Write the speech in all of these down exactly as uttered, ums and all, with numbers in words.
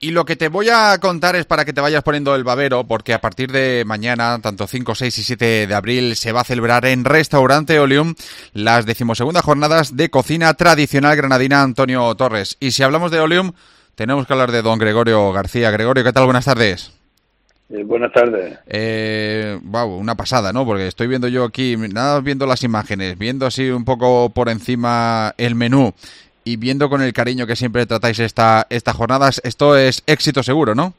Y lo que te voy a contar es para que te vayas poniendo el babero, porque a partir de mañana, tanto cinco, seis y siete de abril, se va a celebrar en Restaurante Olium las decimosegundas jornadas de cocina tradicional granadina Antonio Torres. Y si hablamos de Olium, tenemos que hablar de don Gregorio García. Gregorio, ¿qué tal? Buenas tardes. Eh, buenas tardes. Eh, wow, una pasada, ¿no? Porque estoy viendo yo aquí, nada, viendo las imágenes, viendo así un poco por encima el menú y viendo con el cariño que siempre tratáis esta estas jornadas, esto es éxito seguro, ¿no?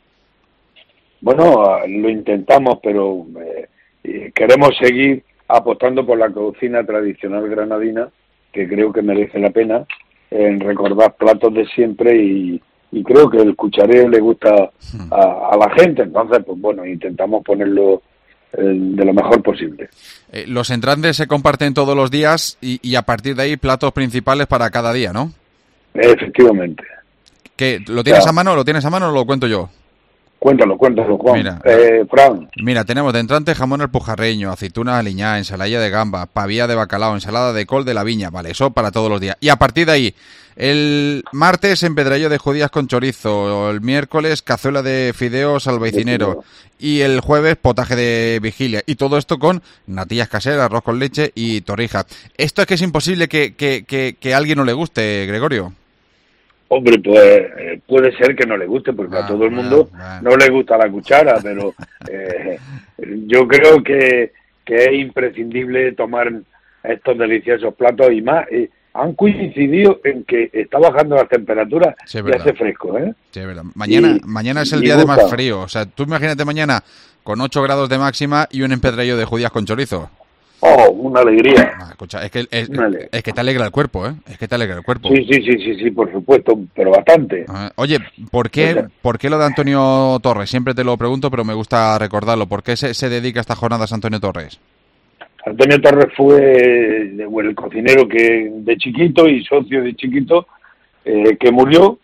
Bueno, lo intentamos, pero eh, queremos seguir apostando por la cocina tradicional granadina, que creo que merece la pena, en recordar platos de siempre y, y creo que el cuchareo le gusta a, a la gente. Entonces, pues bueno, intentamos ponerlo eh, de lo mejor posible. Eh, los entrantes se comparten todos los días y, y a partir de ahí platos principales para cada día, ¿no? Efectivamente. ¿Qué, ¿Lo tienes Ya. a mano? ¿Lo tienes a mano o lo cuento yo? Cuéntalo, cuéntalo, Juan. Mira, eh, Fran. Mira, tenemos de entrante jamón alpujarreño, aceituna aliñada, ensaladilla de gamba, pavía de bacalao, ensalada de col de la viña, vale, eso para todos los días. Y a partir de ahí, el martes empedradillo de judías con chorizo, el miércoles cazuela de fideos al beicinero y el jueves potaje de vigilia. Y todo esto con natillas caseras, arroz con leche y torrija. Esto es que es imposible que, que, que, que a alguien no le guste, Gregorio. Hombre, pues eh, puede ser que no le guste, porque Ah, a todo el bueno, mundo bueno. no le gusta la cuchara, pero eh, yo creo que, que es imprescindible tomar estos deliciosos platos y más. Eh, han coincidido en que está bajando las temperaturas Sí, es y verdad. hace fresco, ¿eh? Sí, es verdad. Mañana, Y- mañana es el y día de gusta. más frío. O sea, tú imagínate mañana con ocho grados de máxima y un empedradillo de judías con chorizo. Oh, una alegría. Ah, escucha, es que, es, Vale. es que te alegra el cuerpo, ¿eh? Es que te alegra el cuerpo. Sí, sí, sí, sí, sí, por supuesto, pero bastante. Ah, Oye, ¿por qué, Oye. ¿por qué lo de Antonio Torres? Siempre te lo pregunto, pero me gusta recordarlo. ¿Por qué se, se dedica a estas jornadas Antonio Torres? Antonio Torres fue eh, bueno, el cocinero que de chiquito y socio de chiquito eh, que murió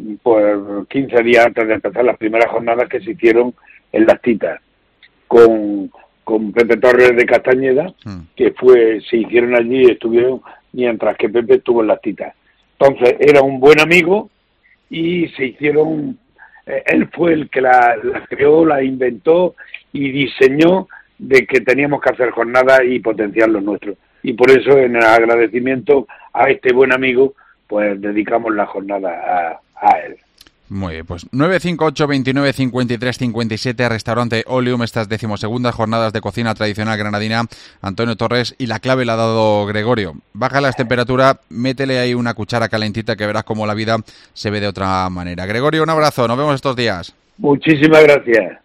por quince días antes de empezar las primeras jornadas que se hicieron en Las Titas con, con Pepe Torres de Castañeda, Hmm. que fue se hicieron allí y estuvieron mientras que Pepe estuvo en Las Titas. Entonces era un buen amigo y se hicieron, eh, él fue el que la, la creó, la inventó y diseñó de que teníamos que hacer jornadas y potenciar los nuestros. Y por eso, en el agradecimiento a este buen amigo, pues dedicamos la jornada a, a él. Muy bien, pues nueve cinco ocho, veintinueve, cincuenta y tres, cincuenta y siete, Restaurante Olium, estas decimosegundas jornadas de cocina tradicional granadina, Antonio Torres, y la clave la ha dado Gregorio. Baja las temperaturas, métele ahí una cuchara calentita que verás cómo la vida se ve de otra manera. Gregorio, un abrazo, nos vemos estos días. Muchísimas gracias.